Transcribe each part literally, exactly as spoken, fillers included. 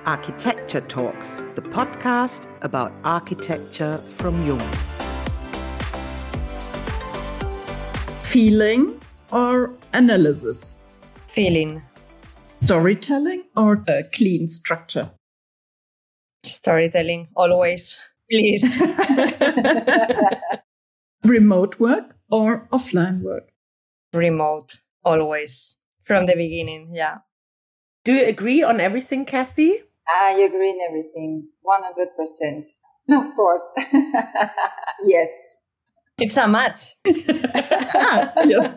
Architecture Talks, the podcast about architecture from Jung. Feeling or analysis? Feeling. Storytelling or a clean structure? Storytelling, always. Please. Remote work or offline work? Remote, always. From the beginning, yeah. Do you agree on everything, Kathy? I agree in everything, one hundred percent. Of course. Yes. It's a match. Yes.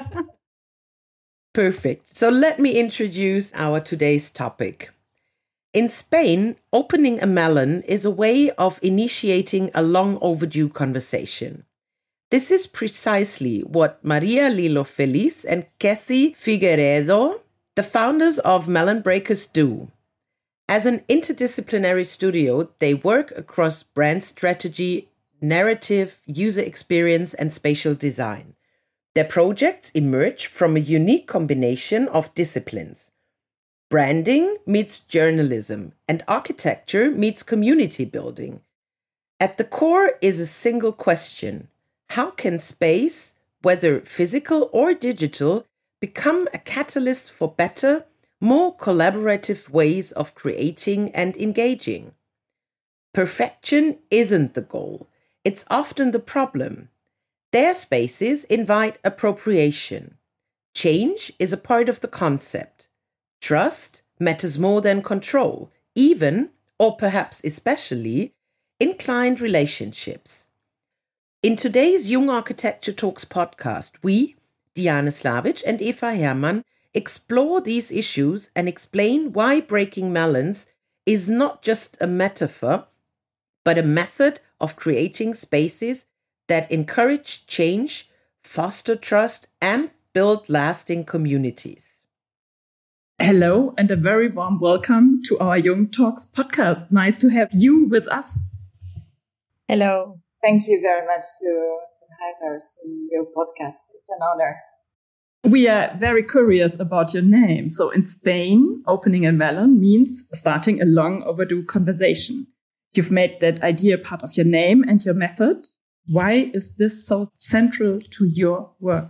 Perfect. So let me introduce our today's topic. In Spain, opening a melon is a way of initiating a long overdue conversation. This is precisely what Maria Lilo Feliz and Kathy Figueredo, the founders of Melon Breakers, do. As an interdisciplinary studio, they work across brand strategy, narrative, user experience, and spatial design. Their projects emerge from a unique combination of disciplines. Branding meets journalism, and architecture meets community building. At the core is a single question: how can space, whether physical or digital, become a catalyst for better, more collaborative ways of creating and engaging? Perfection isn't the goal. It's often the problem. Their spaces invite appropriation. Change is a part of the concept. Trust matters more than control, even, or perhaps especially, in client relationships. In today's Jung Architecture Talks podcast, we, Diane Slavic and Eva Hermann, explore these issues and explain why breaking melons is not just a metaphor, but a method of creating spaces that encourage change, foster trust, and build lasting communities. Hello and a very warm welcome to our Jung Talks podcast. Nice to have you with us. Hello. Thank you very much to, to have us in your podcast. It's an honor. We are very curious about your name. So in Spain, opening a melon means starting a long overdue conversation. You've made that idea part of your name and your method. Why is this so central to your work?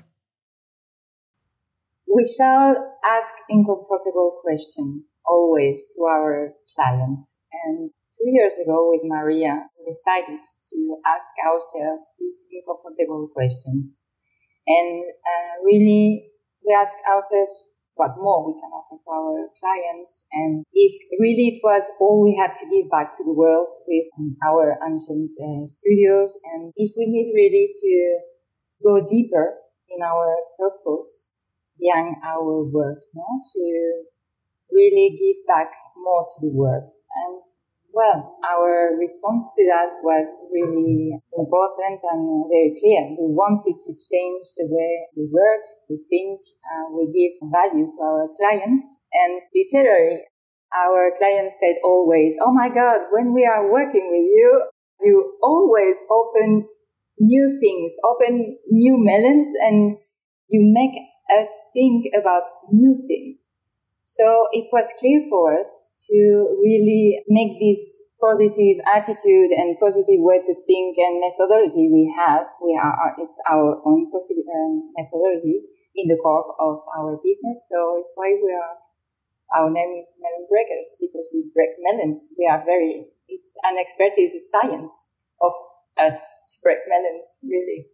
We shall ask uncomfortable questions always to our clients. And two years ago with Maria, we decided to ask ourselves these uncomfortable questions. And uh, really, we ask ourselves what more we can offer to our clients, and if really it was all we have to give back to the world with our ancient uh, studios, and if we need really to go deeper in our purpose beyond our work, no? To really give back more to the world. And well, our response to that was really important and very clear. We wanted to change the way we work, we think, uh, we give value to our clients. And literally, our clients said always, oh my God, when we are working with you, you always open new things, open new melons, and you make us think about new things. So it was clear for us to really make this positive attitude and positive way to think and methodology we have. We are, it's our own possible um, methodology in the core of our business. So it's why we are, our name is Melon Breakers, because we break melons. We are very, it's an expertise, a science of us to break melons, really.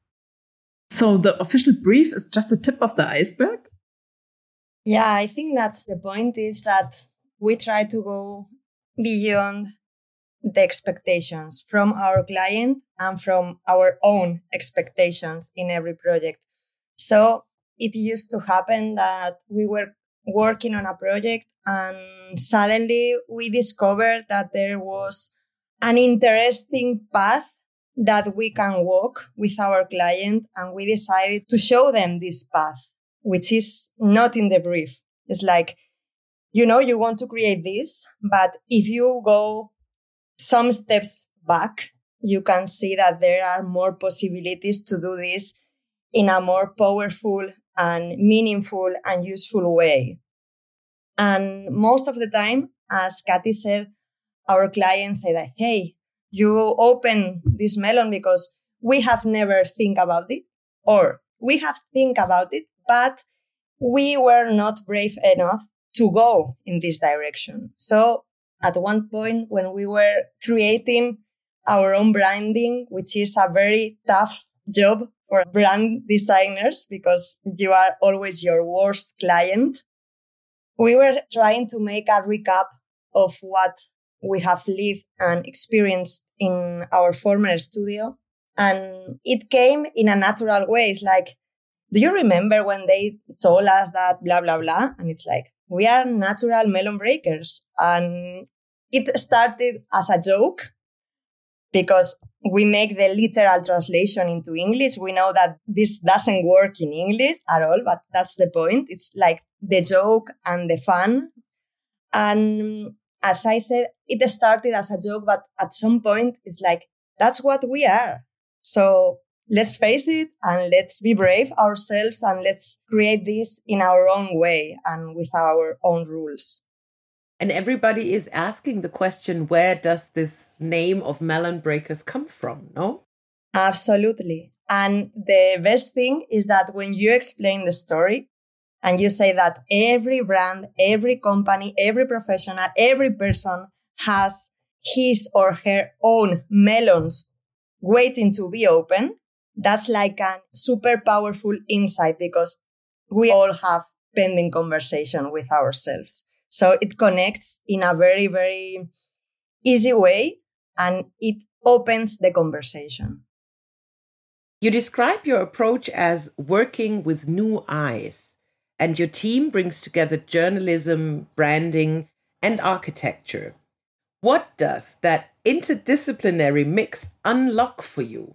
So the official brief is just the tip of the iceberg? Yeah, I think that the point is that we try to go beyond the expectations from our client and from our own expectations in every project. So it used to happen that we were working on a project and suddenly we discovered that there was an interesting path that we can walk with our client, and we decided to show them this path, which is not in the brief. It's like, you know, you want to create this, but if you go some steps back, you can see that there are more possibilities to do this in a more powerful and meaningful and useful way. And most of the time, as Katy said, our clients say that, hey, you open this melon because we have never think about it, or we have think about it, but we were not brave enough to go in this direction. So at one point when we were creating our own branding, which is a very tough job for brand designers because you are always your worst client, we were trying to make a recap of what we have lived and experienced in our former studio. And it came in a natural way. It's like, do you remember when they told us that blah, blah, blah? And it's like, we are natural melon breakers. And it started as a joke because we make the literal translation into English. We know that this doesn't work in English at all, but that's the point. It's like the joke and the fun. And as I said, it started as a joke, but at some point it's like, that's what we are. So let's face it and let's be brave ourselves and let's create this in our own way and with our own rules. And everybody is asking the question, where does this name of Melon Breakers come from, no? Absolutely. And the best thing is that when you explain the story and you say that every brand, every company, every professional, every person has his or her own melons waiting to be open, that's like a super powerful insight because we all have pending conversation with ourselves. So it connects in a very, very easy way and it opens the conversation. You describe your approach as working with new eyes, and your team brings together journalism, branding, and architecture. What does that interdisciplinary mix unlock for you?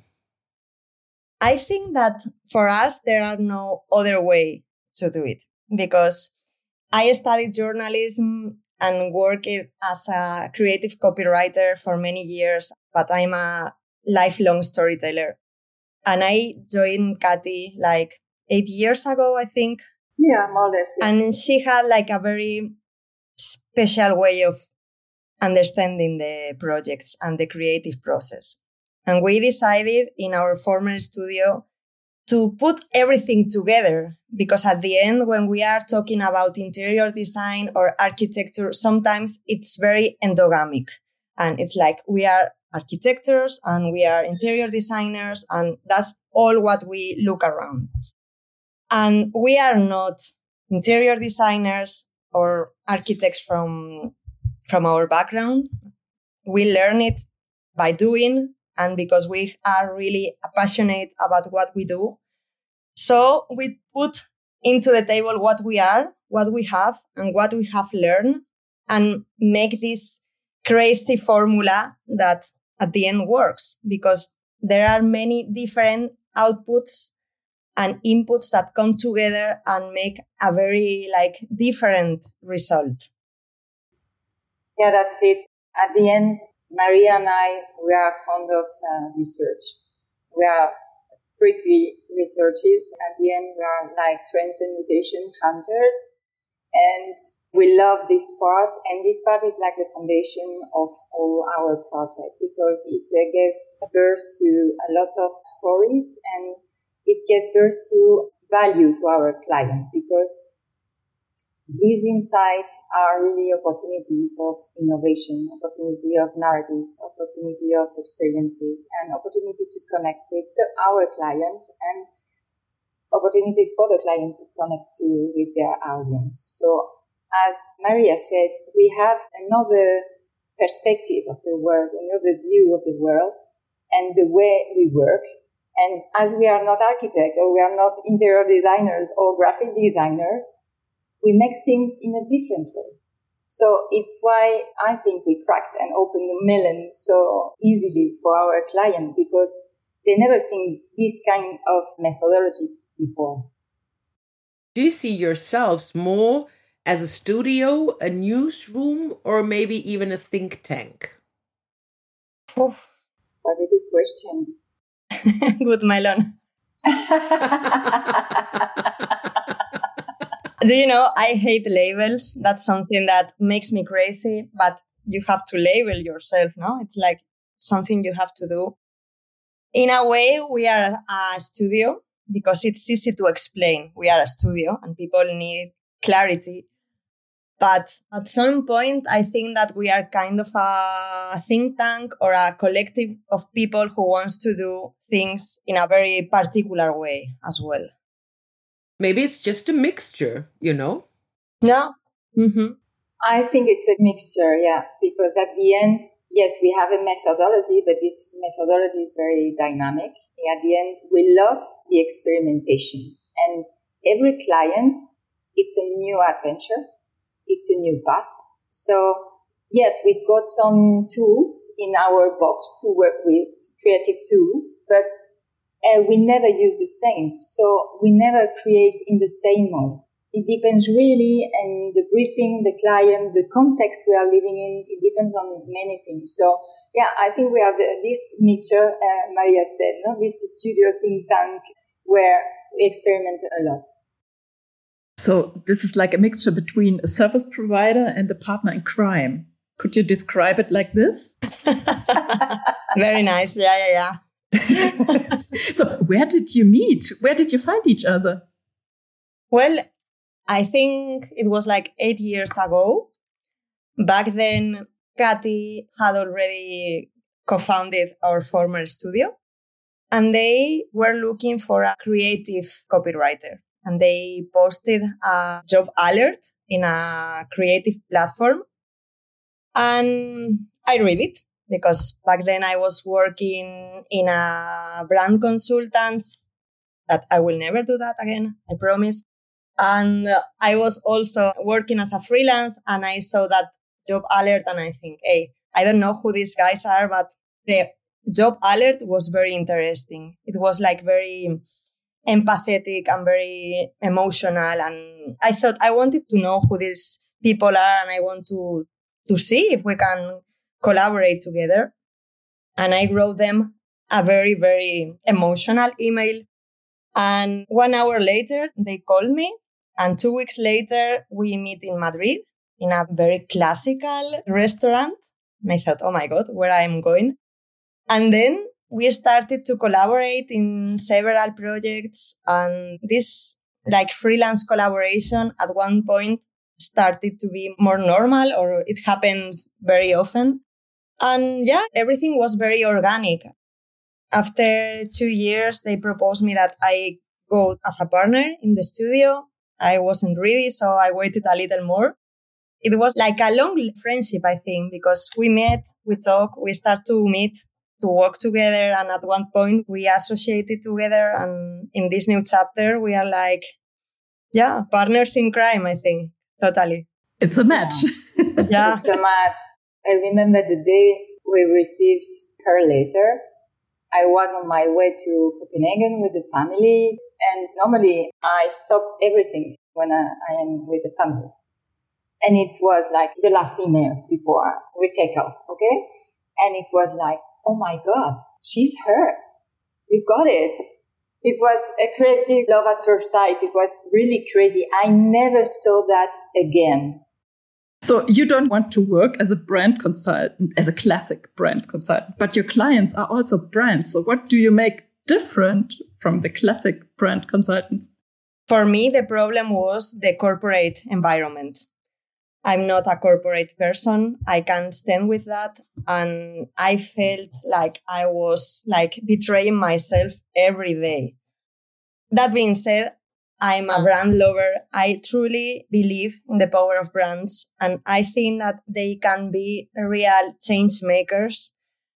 I think that for us, there are no other way to do it because I studied journalism and worked as a creative copywriter for many years, but I'm a lifelong storyteller. And I joined Katy like eight years ago, I think. Yeah, more or less. Yeah. And she had like a very special way of understanding the projects and the creative process. And we decided in our former studio to put everything together because at the end, when we are talking about interior design or architecture, sometimes it's very endogamic. And it's like we are architects and we are interior designers and that's all what we look around. And we are not interior designers or architects from, from our background. We learn it by doing and because we are really passionate about what we do. So we put into the table what we are, what we have, and what we have learned, and make this crazy formula that at the end works, because there are many different outputs and inputs that come together and make a very like different result. Yeah, that's it. At the end, Maria and I, we are fond of uh, research. We are freaky researchers. At the end, we are like trends and mutation hunters. And we love this part. And this part is like the foundation of all our project because it uh, gave birth to a lot of stories and it gave birth to value to our client because these insights are really opportunities of innovation, opportunity of narratives, opportunity of experiences, and opportunity to connect with the, our client and opportunities for the client to connect to with their audience. So, as Maria said, we have another perspective of the world, another view of the world and the way we work. And as we are not architects or we are not interior designers or graphic designers, we make things in a different way. So it's why I think we cracked and opened the melon so easily for our client because they never seen this kind of methodology before. Do you see yourselves more as a studio, a newsroom, or maybe even a think tank? Oh, that's a good question. Good melon. Do you know, I hate labels. That's something that makes me crazy, but you have to label yourself, no? It's like something you have to do. In a way, we are a studio because it's easy to explain. We are a studio and people need clarity. But at some point, I think that we are kind of a think tank or a collective of people who wants to do things in a very particular way as well. Maybe it's just a mixture, you know? Yeah. Mm-hmm. I think it's a mixture, yeah, because at the end, yes, we have a methodology, but this methodology is very dynamic. At the end, we love the experimentation. And every client, it's a new adventure. It's a new path. So, yes, we've got some tools in our box to work with, creative tools, but uh, we never use the same. So we never create in the same mode. It depends really on the briefing, the client, the context we are living in. It depends on many things. So, yeah, I think we have the, this mixture, uh, Maria said, no, this studio think tank where we experiment a lot. So this is like a mixture between a service provider and a partner in crime. Could you describe it like this? Very nice. Yeah, yeah, yeah. So where did you meet? Where did you find each other? Well, I think it was like eight years ago. Back then, Katy had already co-founded our former studio, and they were looking for a creative copywriter. And they posted a job alert in a creative platform. And I read it because back then I was working in a brand consultants that I will never do that again, I promise. And I was also working as a freelance and I saw that job alert and I think, hey, I don't know who these guys are, but the job alert was very interesting. It was like very empathetic and very emotional. And I thought I wanted to know who these people are and I want to, to see if we can collaborate together. And I wrote them a very, very emotional email. And one hour later, they called me. And two weeks later, we meet in Madrid in a very classical restaurant. And I thought, oh my God, where I'm going. And then we started to collaborate in several projects, and this like freelance collaboration at one point started to be more normal, or it happens very often. And yeah, everything was very organic. After two years, they proposed me that I go as a partner in the studio. I wasn't ready, so I waited a little more. It was like a long friendship, I think, because we met, we talked, we start to meet, to work together. And at one point we associated together. And in this new chapter, we are like, yeah, partners in crime, I think. Totally. It's a match. Yeah. yeah. It's a match. I remember the day we received her letter. I was on my way to Copenhagen with the family. And normally I stop everything when I, I am with the family. And it was like the last emails before we take off. Okay. And it was like, oh my God, she's her. We got it. It was a creative love at first sight. It was really crazy. I never saw that again. So you don't want to work as a brand consultant, as a classic brand consultant, but your clients are also brands. So what do you make different from the classic brand consultants? For me, the problem was the corporate environment. I'm not a corporate person. I can't stand with that. And I felt like I was like betraying myself every day. That being said, I'm a brand lover. I truly believe in the power of brands. And I think that they can be real change makers.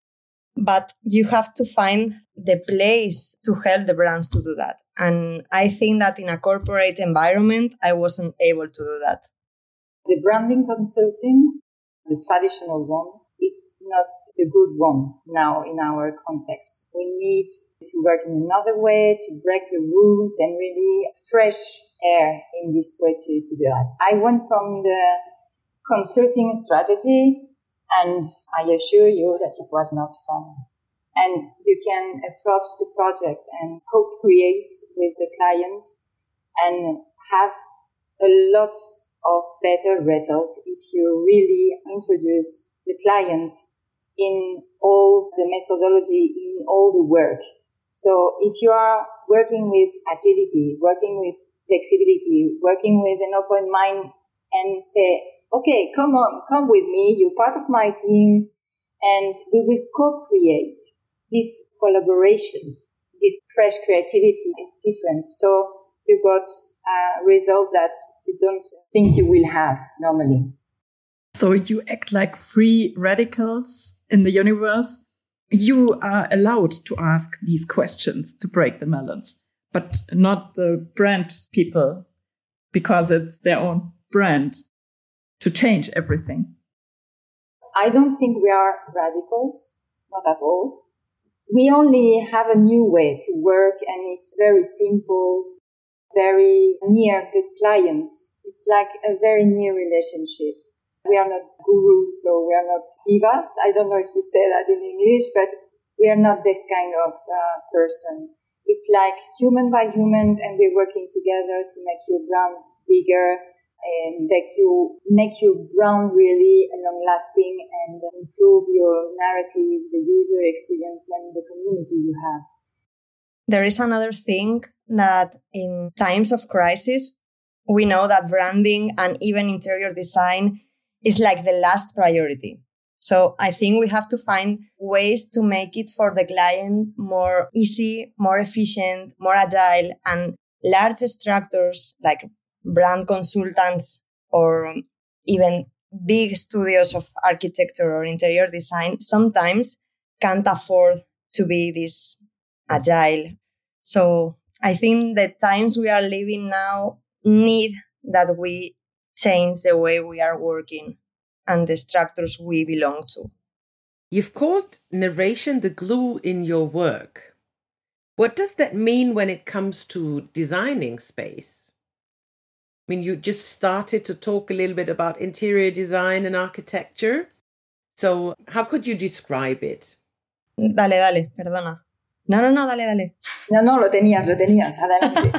But you have to find the place to help the brands to do that. And I think that in a corporate environment, I wasn't able to do that. The branding consulting, the traditional one, it's not the good one now in our context. We need to work in another way, to break the rules and really fresh air in this way to, to do that. I went from the consulting strategy and I assure you that it was not fun. And you can approach the project and co-create with the client and have a lot of better results if you really introduce the client in all the methodology, in all the work. So if you are working with agility, working with flexibility, working with an open mind and say, okay, come on, come with me, you're part of my team, and we will co-create this collaboration. This fresh creativity is different. So you got a result that you don't think you will have normally. So you act like free radicals in the universe. You are allowed to ask these questions to break the melons, but not the brand people, because it's their own brand to change everything. I don't think we are radicals, not at all. We only have a new way to work, and it's very simple, very near the client. It's like a very near relationship. We are not gurus, so we are not divas. I don't know if you say that in English, but we are not this kind of uh, person. It's like human by human, and we're working together to make your brand bigger and make you make your brand really long-lasting and improve your narrative, the user experience, and the community you have. There is another thing that in times of crisis, we know that branding and even interior design is like the last priority. So I think we have to find ways to make it for the client more easy, more efficient, more agile, and large structures like brand consultants or even big studios of architecture or interior design sometimes can't afford to be this agile. So I think the times we are living now need that we change the way we are working and the structures we belong to. You've called narration the glue in your work. What does that mean when it comes to designing space? I mean, you just started to talk a little bit about interior design and architecture. So how could you describe it? Dale, dale, perdona. No, no, no, dale, dale. No, no, lo tenías, lo tenías. Adelante.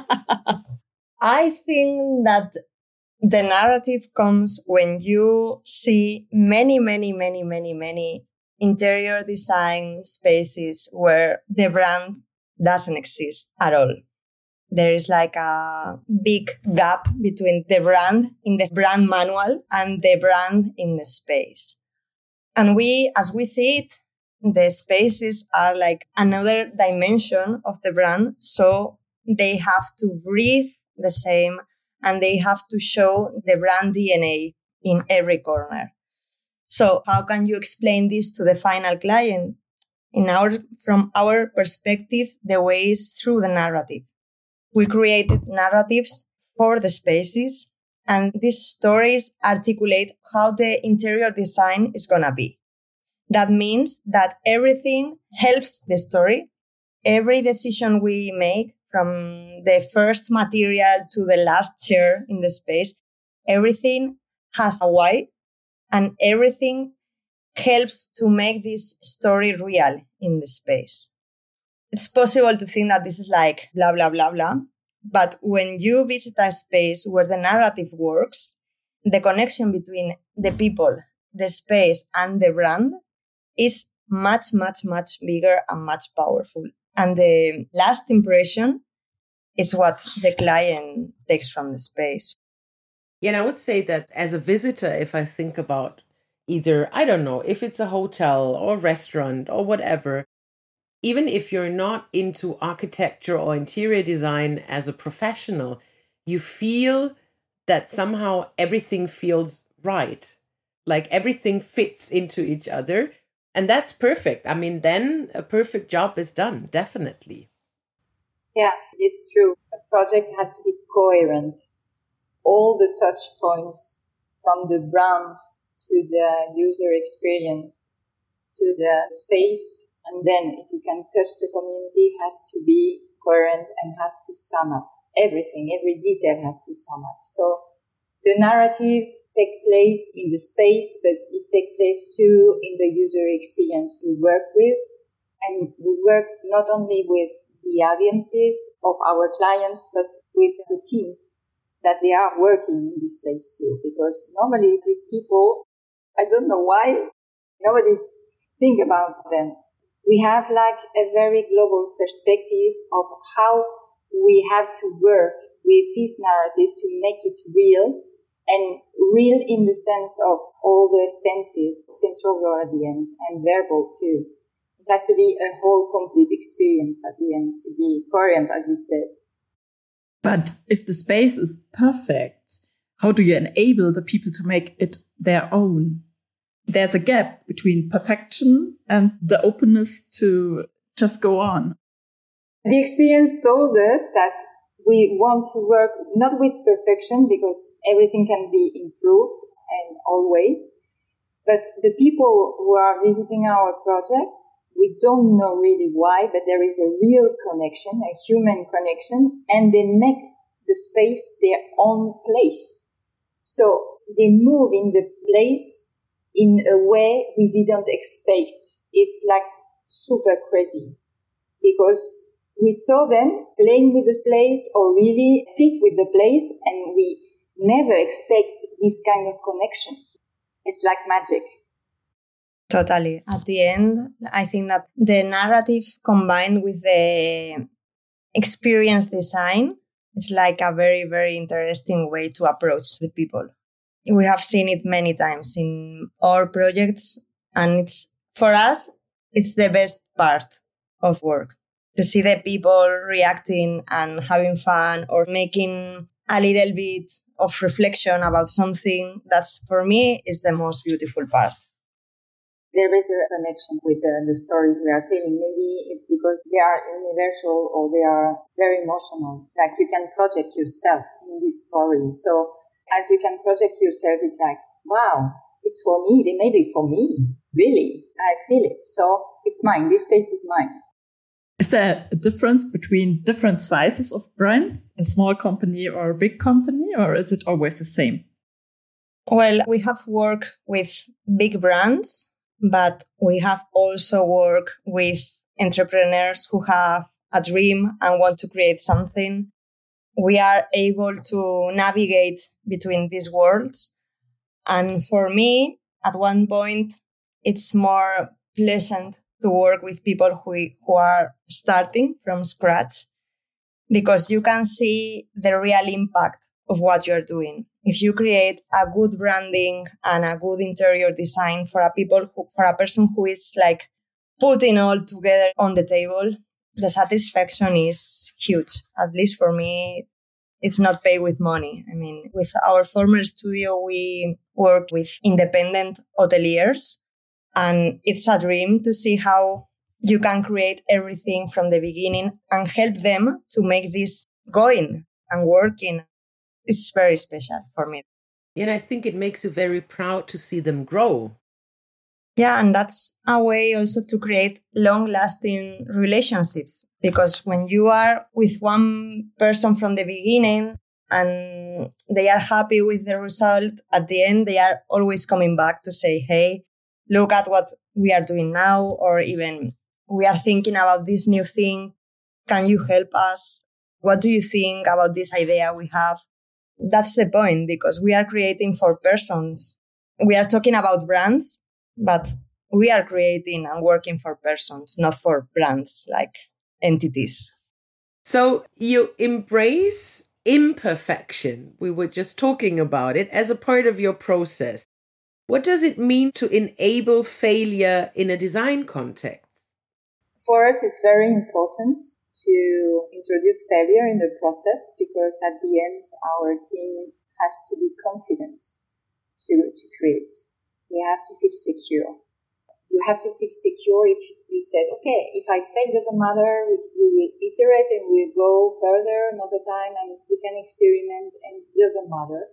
I think that the narrative comes when you see many, many, many, many, many interior design spaces where the brand doesn't exist at all. There is like a big gap between the brand in the brand manual and the brand in the space. And we, as we see it, the spaces are like another dimension of the brand. So they have to breathe the same and they have to show the brand D N A in every corner. So how can you explain this to the final client? In our, from our perspective, the way is through the narrative. We created narratives for the spaces, and these stories articulate how the interior design is going to be. That means that everything helps the story. Every decision we make, from the first material to the last chair in the space, everything has a why, and everything helps to make this story real in the space. It's possible to think that this is like blah, blah, blah, blah. But when you visit a space where the narrative works, the connection between the people, the space, and the brand is much, much, much bigger and much powerful. And the last impression is what the client takes from the space. Yeah, and I would say that as a visitor, if I think about either, I don't know, if it's a hotel or restaurant or whatever, even if you're not into architecture or interior design as a professional, you feel that somehow everything feels right. Like everything fits into each other. And that's perfect. I mean, then a perfect job is done, definitely. Yeah, it's true. A project has to be coherent. All the touch points, from the brand to the user experience to the space, and then if you can touch the community, has to be coherent and has to sum up everything. Every detail has to sum up. So the narrative takes place in the space, but it takes place too in the user experience we work with. And we work not only with the audiences of our clients, but with the teams. that they are working in this place too. Because normally these people, I don't know why, nobody think about them. We have like a very global perspective of how we have to work with this narrative to make it real, and real in the sense of all the senses, sensorial at the end, and verbal too. It has to be a whole complete experience at the end to be coherent, as you said. But if the space is perfect, how do you enable the people to make it their own? There's a gap between perfection and the openness to just go on. The experience told us that we want to work not with perfection, because everything can be improved and always, but the people who are visiting our project, we don't know really why, but there is a real connection, a human connection, and they make the space their own place. So they move in the place in a way we didn't expect. It's like super crazy, because we saw them playing with the place or really fit with the place, and we never expect this kind of connection. It's like magic. Totally. At the end, I think that the narrative combined with the experience design is like a very, very interesting way to approach the people. We have seen it many times in our projects, and it's, for us, it's the best part of work. To see the people reacting and having fun or making a little bit of reflection about something, that's, for me, is the most beautiful part. There is a connection with the, the stories we are telling. Maybe it's because they are universal or they are very emotional. Like you can project yourself in this story. So as you can project yourself, it's like, wow, it's for me. They made it for me. Really, I feel it. So it's mine. This space is mine. Is there a difference between different sizes of brands, a small company or a big company, or is it always the same? Well, we have worked with big brands, but we have also worked with entrepreneurs who have a dream and want to create something. We are able to navigate between these worlds. And for me, at one point, it's more pleasant to work with people who, who are starting from scratch, because you can see the real impact of what you're doing. If you create a good branding and a good interior design for a people who, for a person who is like putting all together on the table, the satisfaction is huge. At least for me, it's not paid with money. I mean, with our former studio, we worked with independent hoteliers, and it's a dream to see how you can create everything from the beginning and help them to make this going and working. It's very special for me. And I think it makes you very proud to see them grow. Yeah, and that's a way also to create long-lasting relationships. Because when you are with one person from the beginning and they are happy with the result, at the end, they are always coming back to say, hey, look at what we are doing now, or even we are thinking about this new thing. Can you help us? What do you think about this idea we have? That's the point, because we are creating for persons. We are talking about brands, but we are creating and working for persons, not for brands like entities. So you embrace imperfection. We were just talking about it as a part of your process. What does it mean to enable failure in a design context? For us, it's very important to introduce failure in the process, because at the end, our team has to be confident to, to create. They have to feel secure. You have to feel secure if you said, okay, if I fail, doesn't matter, we, we will iterate and we'll go further another time and we can experiment and it doesn't matter.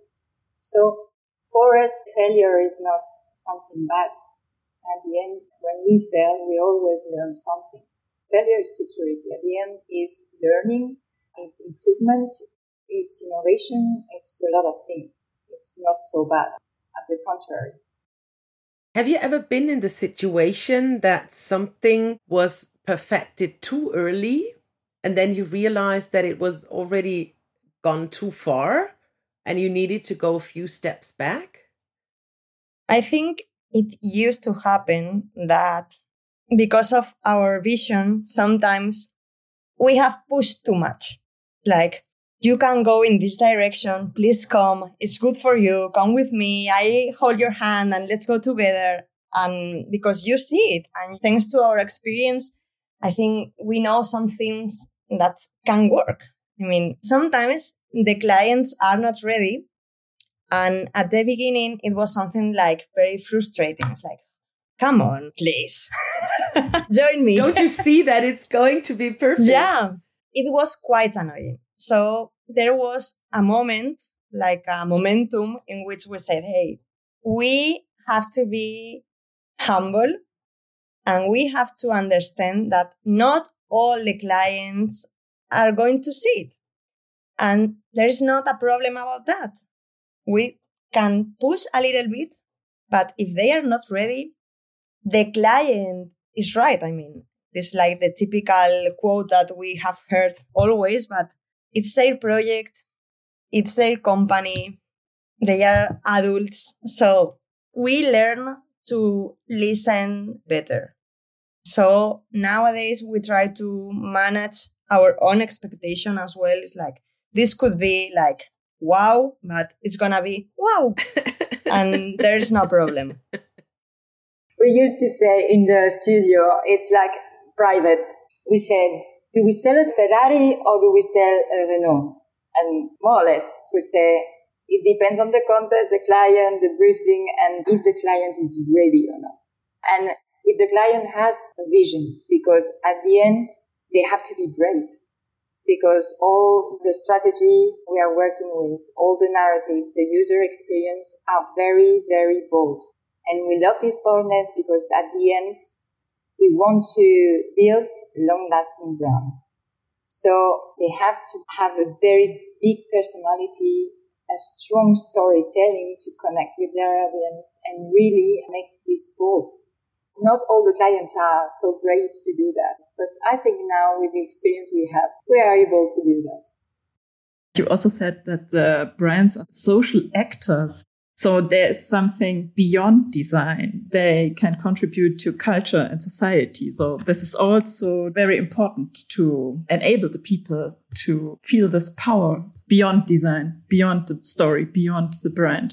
So for us, failure is not something bad. At the end, when we fail, we always learn something. Failure is security. At the end is learning, it's improvement, it's innovation, it's a lot of things. It's not so bad. At the contrary. Have you ever been in the situation that something was perfected too early and then you realized that it was already gone too far? and you needed to go a few steps back? I think it used to happen that because of our vision, sometimes we have pushed too much. Like, you can go in this direction. Please come. It's good for you. Come with me. I hold your hand and let's go together. And because you see it, and thanks to our experience, I think we know some things that can work. I mean, sometimes the clients are not ready. And at the beginning, it was something like very frustrating. It's like, come on, please, join me. Don't you see that it's going to be perfect? Yeah, it was quite annoying. So there was a moment, like a momentum, in which we said, hey, we have to be humble and we have to understand that not all the clients are going to see it. And there's not a problem about that. We can push a little bit, but if they are not ready, the client is right. I mean, it's like the typical quote that we have heard always, but it's their project. It's their company. They are adults. So we learn to listen better. So nowadays we try to manage our own expectation as well. It's like, this could be like, wow, but it's going to be wow. And there's no problem. We used to say in the studio, it's like private. We said, do we sell a Ferrari or do we sell a Renault? And more or less, we say, it depends on the context, the client, the briefing, and if the client is ready or not. And if the client has a vision, because at the end, they have to be brave. Because all the strategy we are working with, all the narrative, the user experience are very, very bold. And we love this boldness because at the end, we want to build long-lasting brands. So they have to have a very big personality, a strong storytelling to connect with their audience and really make this bold. Not all the clients are so brave to do that. But I think now with the experience we have, we are able to do that. You also said that the brands are social actors. So there is something beyond design. They can contribute to culture and society. So this is also very important to enable the people to feel this power beyond design, beyond the story, beyond the brand.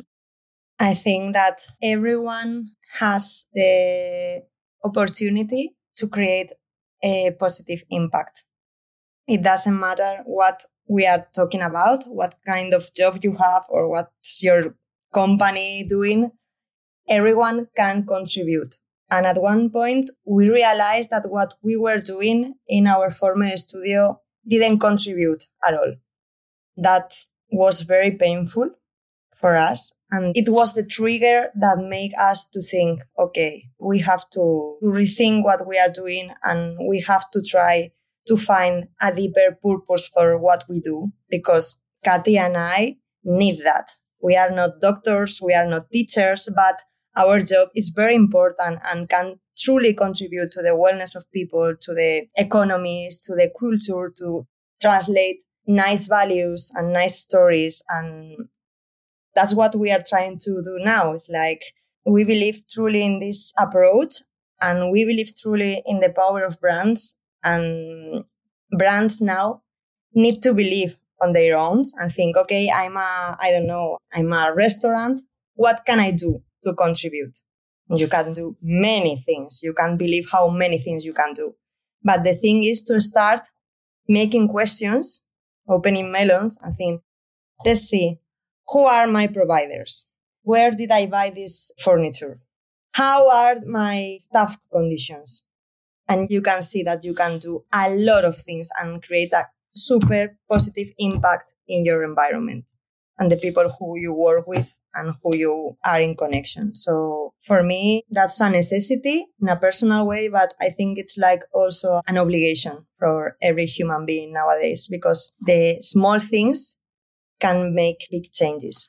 I think that everyone has the opportunity to create a positive impact. It doesn't matter what we are talking about, what kind of job you have or what's your company doing. Everyone can contribute. And at one point, we realized that what we were doing in our former studio didn't contribute at all. That was very painful for us. And it was the trigger that made us to think, okay, we have to rethink what we are doing and we have to try to find a deeper purpose for what we do, because Katy and I need that. We are not doctors, we are not teachers, but our job is very important and can truly contribute to the wellness of people, to the economies, to the culture, to translate nice values and nice stories. And that's what we are trying to do now. It's like we believe truly in this approach and we believe truly in the power of brands, and brands now need to believe on their own and think, okay, I'm a, I don't know, I'm a restaurant. What can I do to contribute? You can do many things. You can't believe how many things you can do. But the thing is to start making questions, opening melons and think, let's see, who are my providers? Where did I buy this furniture? How are my staff conditions? And you can see that you can do a lot of things and create a super positive impact in your environment and the people who you work with and who you are in connection. So for me, that's a necessity in a personal way, but I think it's like also an obligation for every human being nowadays, because the small things can make big changes.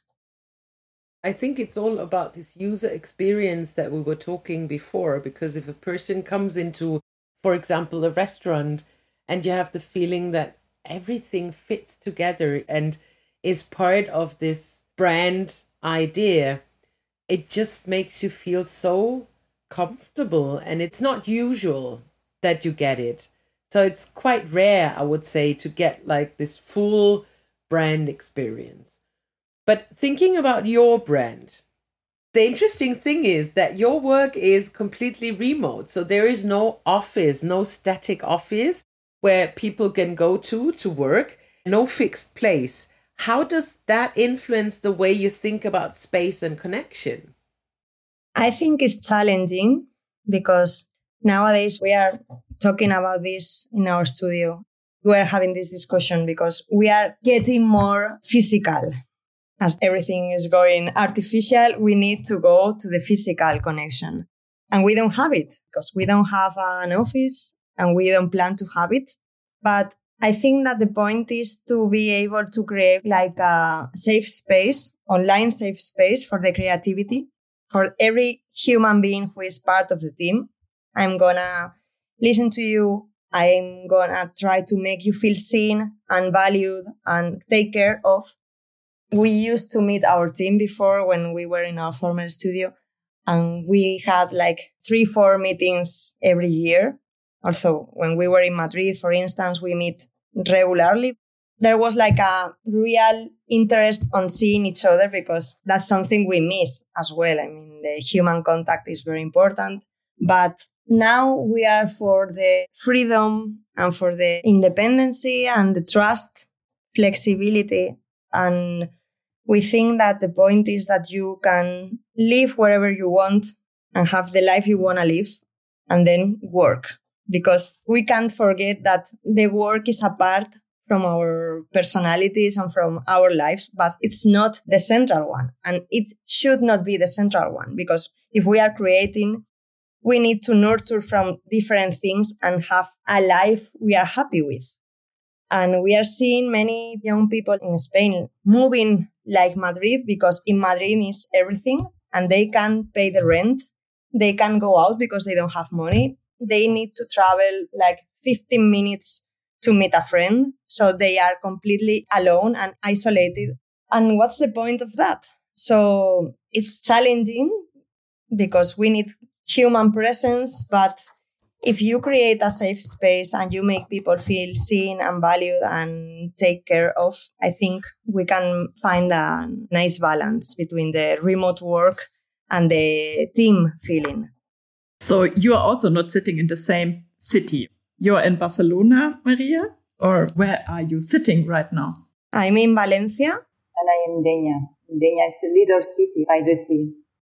I think it's all about this user experience that we were talking before, because if a person comes into, for example, a restaurant and you have the feeling that everything fits together and is part of this brand idea, it just makes you feel so comfortable, and it's not usual that you get it. So it's quite rare, I would say, to get like this full brand experience. But thinking about your brand, the interesting thing is that your work is completely remote. So there is no office, no static office where people can go to to work, no fixed place. How does that influence the way you think about space and connection? I think it's challenging because nowadays we are talking about this in our studio. We are having this discussion because we are getting more physical. As everything is going artificial, we need to go to the physical connection. And we don't have it because we don't have an office and we don't plan to have it. But I think that the point is to be able to create like a safe space, online safe space for the creativity. For every human being who is part of the team, I'm gonna listen to you. I'm gonna try to make you feel seen and valued and take care of. We used to meet our team before when we were in our former studio, and we had like three, four meetings every year. Also, when we were in Madrid, for instance, we meet regularly. There was like a real interest on seeing each other because that's something we miss as well. I mean, the human contact is very important, but now we are for the freedom and for the independency and the trust, flexibility. And we think that the point is that you can live wherever you want and have the life you want to live and then work. Because we can't forget that the work is a part from our personalities and from our lives, but it's not the central one. And it should not be the central one, because if we are creating, we need to nurture from different things and have a life we are happy with. And we are seeing many young people in Spain moving like Madrid, because in Madrid is everything and they can pay the rent. They can go out because they don't have money. They need to travel like fifteen minutes to meet a friend. So they are completely alone and isolated. And what's the point of that? So it's challenging because we need human presence. But if you create a safe space and you make people feel seen and valued and take care of, I think we can find a nice balance between the remote work and the team feeling. So you are also not sitting in the same city. You're in Barcelona, Maria? Or where are you sitting right now? I'm in Valencia. And I am in Denia. Denia is a little city by the sea.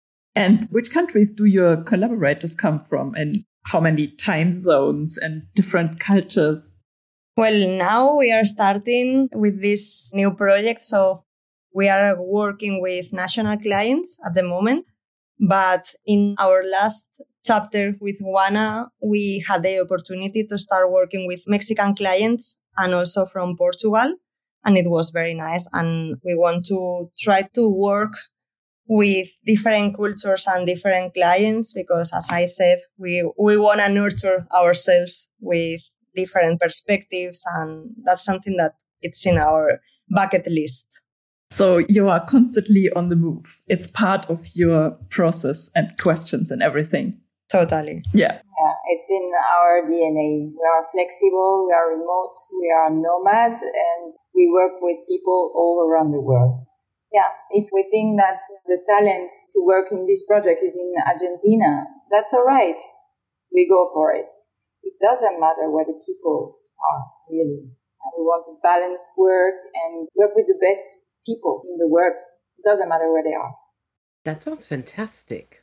And which countries do your collaborators come from? And how many time zones and different cultures? Well, now we are starting with this new project. So we are working with national clients at the moment. But in our last chapter with Juana, we had the opportunity to start working with Mexican clients and also from Portugal. And it was very nice. And we want to try to work with different cultures and different clients because, as I said, we, we want to nurture ourselves with different perspectives. And that's something that it's in our bucket list. So you are constantly on the move. It's part of your process and questions and everything. Totally. Yeah. Yeah, it's in our D N A. We are flexible, we are remote, we are nomads, and we work with people all around the world. Yeah, if we think that the talent to work in this project is in Argentina, that's all right. We go for it. It doesn't matter where the people are, really. And we want to balance work and work with the best people in the world. It doesn't matter where they are. That sounds fantastic.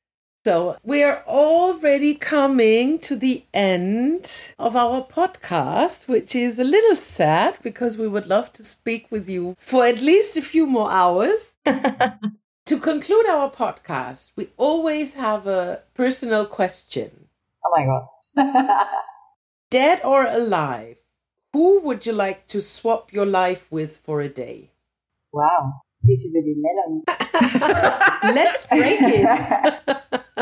So we're already coming to the end of our podcast, which is a little sad because we would love to speak with you for at least a few more hours. To conclude our podcast, we always have a personal question. Oh my God. Dead or alive, who would you like to swap your life with for a day? Wow, this is a big melon. Let's break it.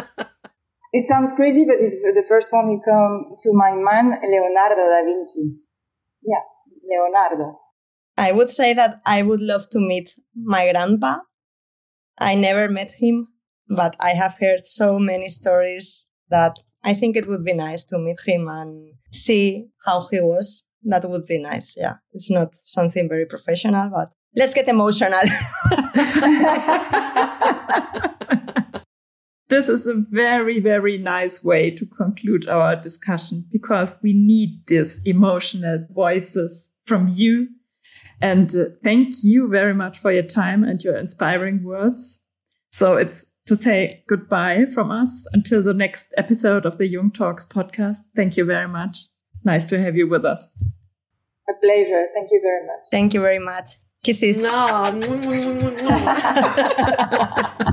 It sounds crazy, but it's the first one to come to my mind, Leonardo da Vinci. Yeah, Leonardo. I would say that I would love to meet my grandpa. I never met him, but I have heard so many stories that I think it would be nice to meet him and see how he was. That would be nice. Yeah. It's not something very professional, but let's get emotional. This is a very, very nice way to conclude our discussion, because we need these emotional voices from you. And uh, thank you very much for your time and your inspiring words. So it's to say goodbye from us until the next episode of the Jung Talks podcast. Thank you very much. Nice to have you with us. A pleasure. Thank you very much. Thank you very much. Kisses. No.